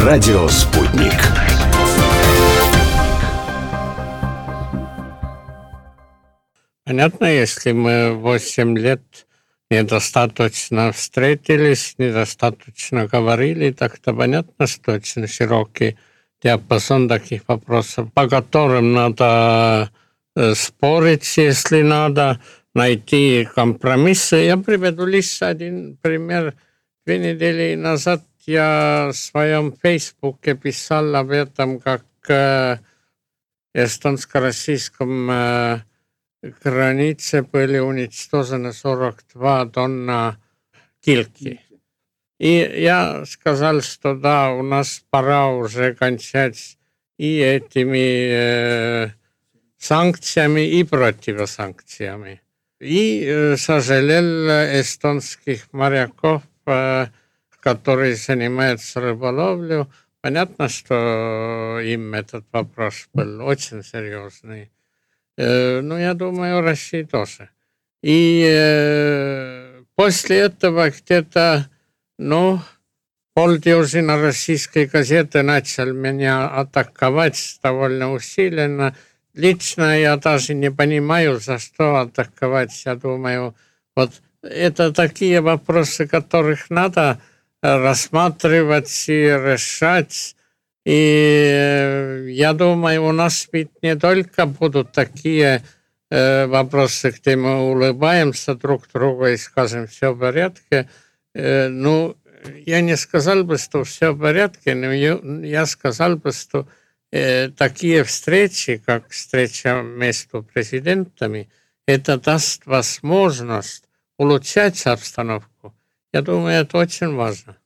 Радио «Спутник». Понятно, если мы 8 лет недостаточно встретились, недостаточно говорили, так-то понятно, что очень широкий диапазон таких вопросов, по которым надо спорить, если надо, найти компромиссы. Я приведу лишь один пример. 2 недели назад я в своем фейсбуке писал об этом, как эстонско-российском границе были уничтожены 42 тонна кильки. И я сказал, что да, у нас пора уже кончать и этими санкциями, и противосанкциями. И сожалел эстонских моряков, которые занимаются рыболовлей. Понятно, что им этот вопрос был очень серьезный. Ну, я думаю, России тоже. И после этого где-то, полдюжины российской газеты начали меня атаковать довольно усиленно. Лично я даже не понимаю, за что атаковать. Я думаю, вот это такие вопросы, которых надо рассматривать и решать. И я думаю, у нас ведь не только будут такие вопросы, где мы улыбаемся друг другу и скажем, все в порядке. Я не сказал бы, что все в порядке, но я сказал бы, что такие встречи, как встреча между президентами, это даст возможность улучшать обстановку. Я думаю, это очень важно.